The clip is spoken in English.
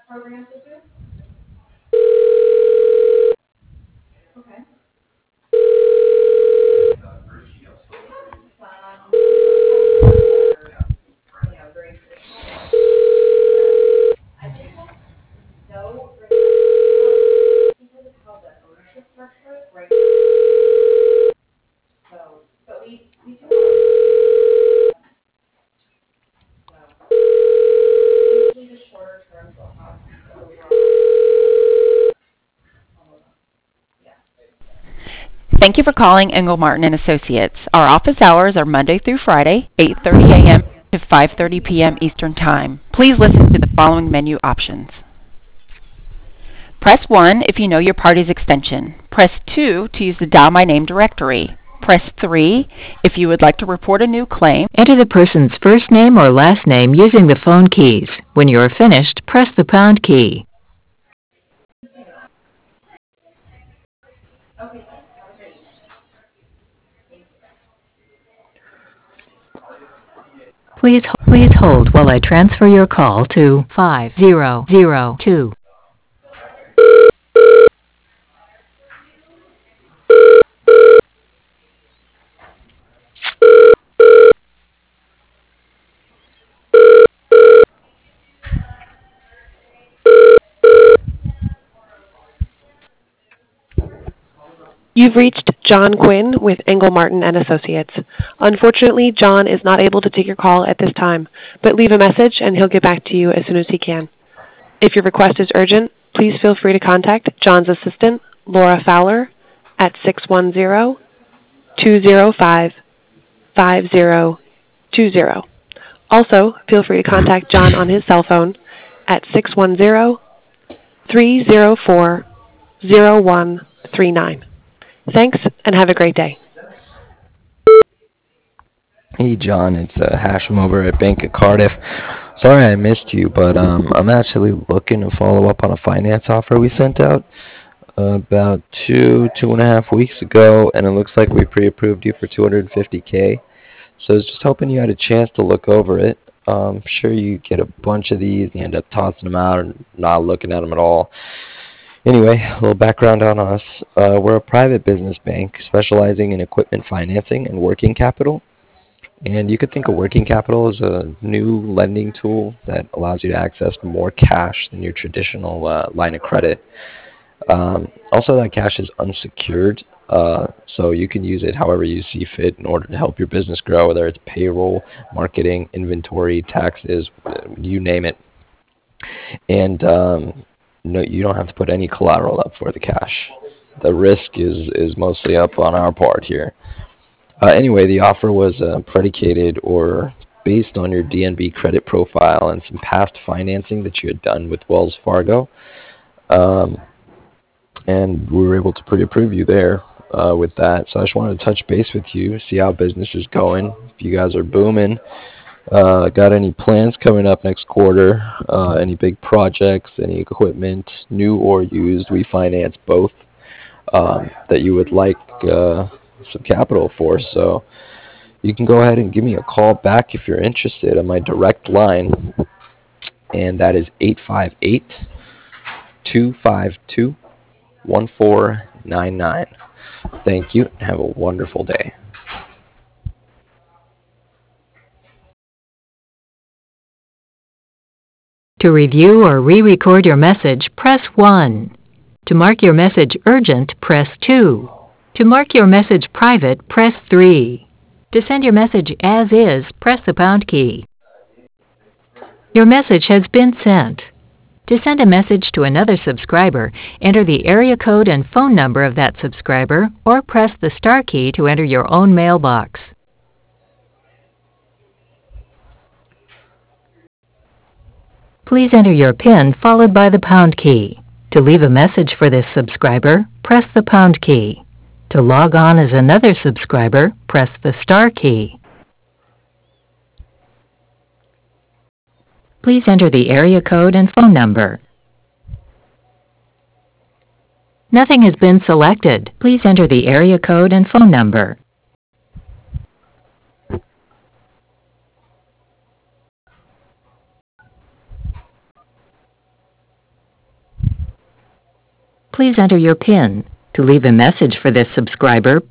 Thank you for calling Engel Martin and Associates. Our office hours are Monday through Friday, 8:30 a.m. to 5:30 p.m. Eastern Time. Please listen to the following menu options. Press 1 if you know your party's extension. Press 2 to use the Dial My Name directory. Press 3 if you would like to report a new claim. Enter the person's first name or last name using the phone keys. When you are finished, press the pound key. Please hold while I transfer your call to 5002. You've reached John Quinn with Engel Martin and Associates. Unfortunately, John is not able to take your call at this time, but leave a message and he'll get back to you as soon as he can. If your request is urgent, please feel free to contact John's assistant, Laura Fowler, at 610-205-5020. Also, feel free to contact John on his cell phone at 610-304-0139. Thanks, and have a great day. Hey John, it's Hashem over at Bank of Cardiff. Sorry I missed you, but I'm actually looking to follow up on a finance offer we sent out about 2.5 weeks ago, and it looks like we pre-approved you for 250K. So I was just hoping you had a chance to look over it. I'm sure you get a bunch of these and you end up tossing them out and not looking at them at all. Anyway, a little background on us. We're a private business bank specializing in equipment financing and working capital. And you could think of working capital as a new lending tool that allows you to access more cash than your traditional line of credit. Also, that cash is unsecured, so you can use it however you see fit in order to help your business grow, whether it's payroll, marketing, inventory, taxes, you name it. And no, you don't have to put any collateral up for the cash. The risk is mostly up on our part here. Anyway, the offer was predicated or based on your DNB credit profile and some past financing that you had done with Wells Fargo. And we were able to pre-approve you there with that. So I just wanted to touch base with you, see how business is going, if you guys are booming. Got any plans coming up next quarter? Any big projects, any equipment, new or used? We finance both that you would like some capital for. So you can go ahead and give me a call back if you're interested on my direct line, and that is 858-252-1499. Thank you, and have a wonderful day. To review or re-record your message, press 1. To mark your message urgent, press 2. To mark your message private, press 3. To send your message as is, press the pound key. Your message has been sent. To send a message to another subscriber, enter the area code and phone number of that subscriber, or press the star key to enter your own mailbox. Please enter your PIN followed by the pound key. To leave a message for this subscriber, press the pound key. To log on as another subscriber, press the star key. Please enter the area code and phone number. Nothing has been selected. Please enter the area code and phone number. please enter your PIN. To leave a message for this subscriber,